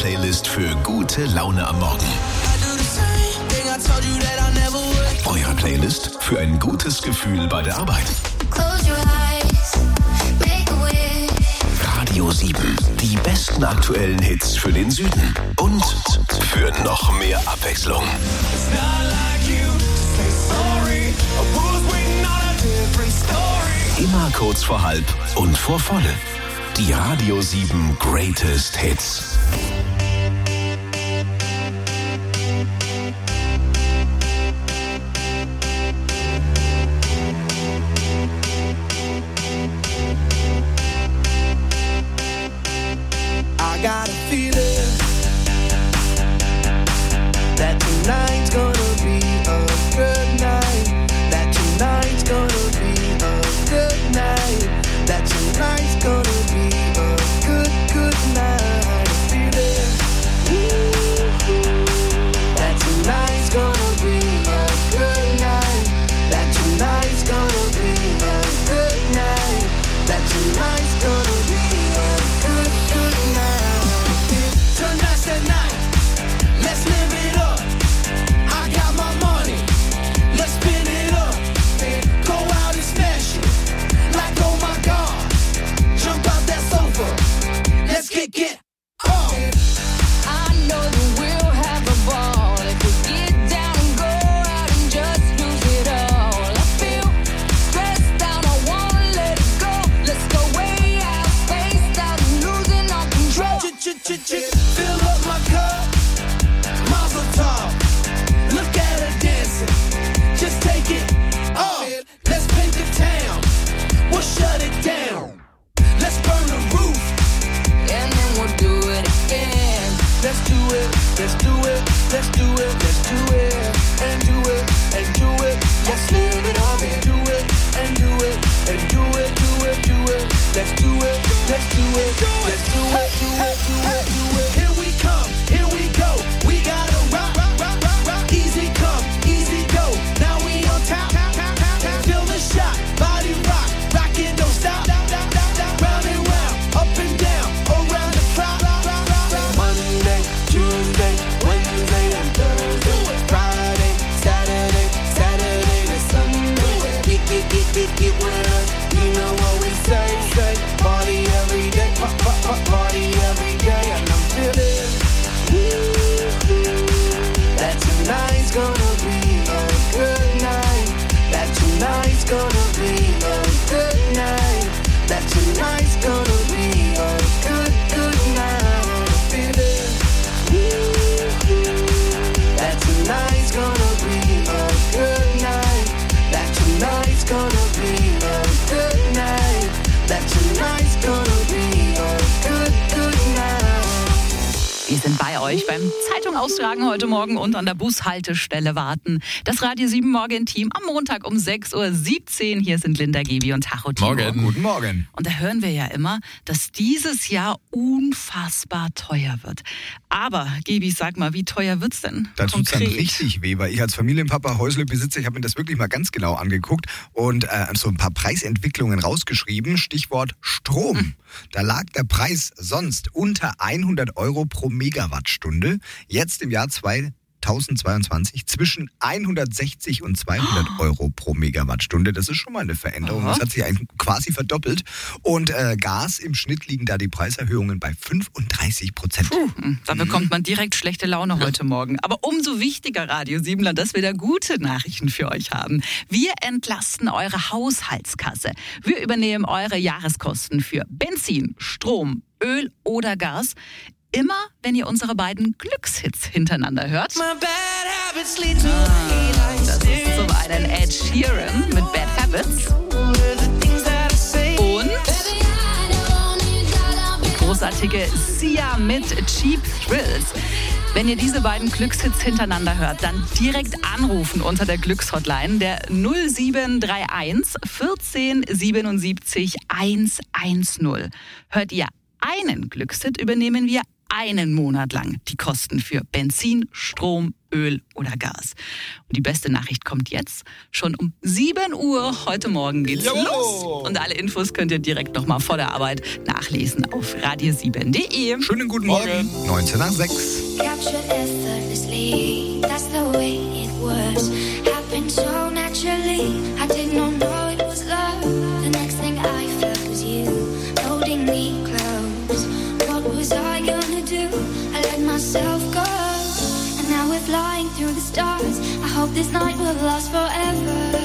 Playlist für gute Laune am Morgen. Eure Playlist für ein gutes Gefühl bei der Arbeit. Radio 7. Die besten aktuellen Hits für den Süden. Und für noch mehr Abwechslung. Immer kurz vor halb und vor volle. Die Radio 7 Greatest Hits. I got a feeling that tonight's gonna be a good night. That tonight's gonna be a good night. That tonight's gonna be a good night. I feel it. That tonight's gonna be a good night. That tonight's gonna be a good night. That tonight's gonna be a good night. Tonight's the night. Let's live it up. I got my money. Let's spin it up. Go out and smash it. Like, oh my God. Jump out that sofa. Let's get up. I know that we'll have a ball if we get down and go out and just lose it all. I feel stressed out, I wanna let it go. Let's go way out, spaced out, losing all control. Fill up my cup, Mazel tov. Look at her dancing, just take it off. Let's paint the town, we'll shut it down. Let's burn the roof, and then we'll do it again. Let's do it, let's do it, let's do it, let's do it, and do it, and do it. Let's live it up and do it, and do it, and do it, do it, do it. Let's do it, let's do it, let's do it, do it, do it, do it. Here we come, here we go. We gotta rock, rock, rock, rock, rock. Easy come, easy go. Now we on top, feel the shot, body rock, rockin', don't stop. Round and round, up and down, around the clock. Monday, Tuesday, Wednesday, and Thursday. Friday, Saturday, Saturday to Sunday. Get with us, you know what we say. Party every day, party every day, and I'm feeling that tonight's gonna be a good night. That tonight's gonna be a good night. That tonight's gonna be a good night. I feel it. That tonight's gonna be a good night. That tonight's gonna be a good night. That tonight's gonna be a good night. Wir sind bei euch beim Zeitung austragen heute Morgen und an der Bushaltestelle warten. Das Radio 7 Morgen-Team am Montag um 6:17 Uhr. Hier sind Linda, Gibi und Tacho Timo. Morgen. Guten Morgen. Und da hören wir ja immer, dass dieses Jahr unfassbar teuer wird. Aber, Gibi, sag mal, wie teuer wird's denn? Da tut's dann konkret? richtig weh, weil ich als Familienpapa, Häuslebesitzer, ich habe mir das wirklich mal ganz genau angeguckt und so ein paar Preisentwicklungen rausgeschrieben. Stichwort Strom. Da lag der Preis sonst unter 100 Euro pro Megawattstunde. Jetzt im Jahr 2022 zwischen 160 und 200 Euro pro Megawattstunde. Das ist schon mal eine Veränderung. Das hat sich eigentlich quasi verdoppelt. Und Gas im Schnitt liegen da die Preiserhöhungen bei 35%. Da bekommt man direkt schlechte Laune heute Morgen. Aber umso wichtiger, Radio 7, dass wir da gute Nachrichten für euch haben. Wir entlasten eure Haushaltskasse. Wir übernehmen eure Jahreskosten für Benzin, Strom, Öl oder Gas. Immer, wenn ihr unsere beiden Glückshits hintereinander hört. Das ist zum einen Ed Sheeran mit Bad Habits. Und die großartige Sia mit Cheap Thrills. Wenn ihr diese beiden Glückshits hintereinander hört, dann direkt anrufen unter der Glückshotline der 0731 14 77 110. Hört ihr einen Glückshit, übernehmen wir einen Monat lang die Kosten für Benzin, Strom, Öl oder Gas. Und die beste Nachricht kommt jetzt. Schon um 7 Uhr heute Morgen geht's los. Und alle Infos könnt ihr direkt nochmal vor der Arbeit nachlesen auf radio7.de. Schönen guten Morgen. 19 nach 6. Captured effortlessly, that's the way it was. Happened so naturally, I did not know it was love. The next thing I felt was you, holding me close. What was I gonna do? I let myself go. And now we're flying through the stars. I hope this night will last forever.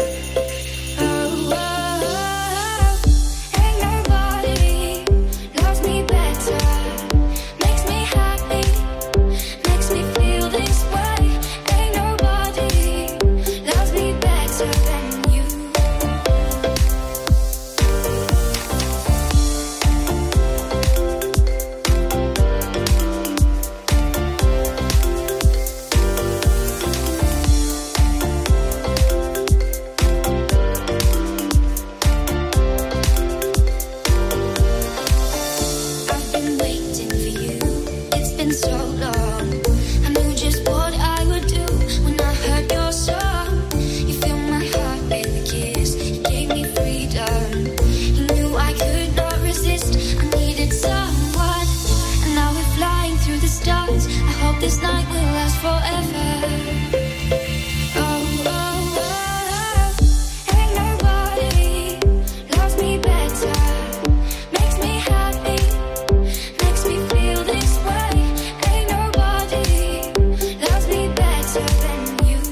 This night will last forever. Oh, oh, oh. Ain't nobody loves me better. Makes me happy, makes me feel this way. Ain't nobody loves me better than you.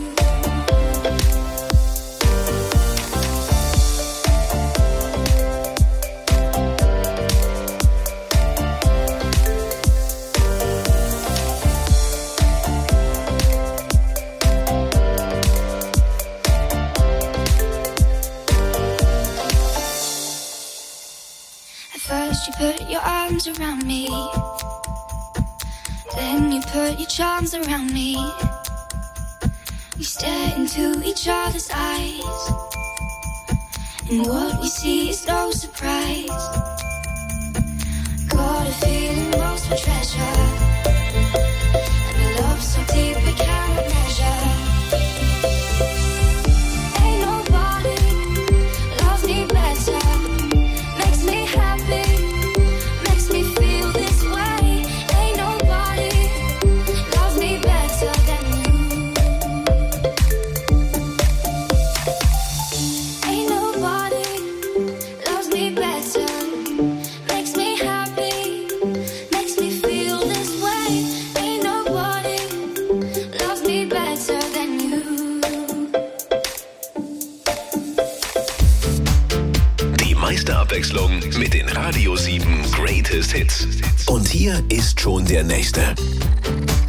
First you put your arms around me, then you put your charms around me. We stare into each other's eyes, and what we see is no surprise. Got a feeling lost for treasure, and a love so deep we cannot measure. Ain't nobody loves me better. Abwechslung mit den Radio 7 Greatest Hits. Und hier ist schon der nächste.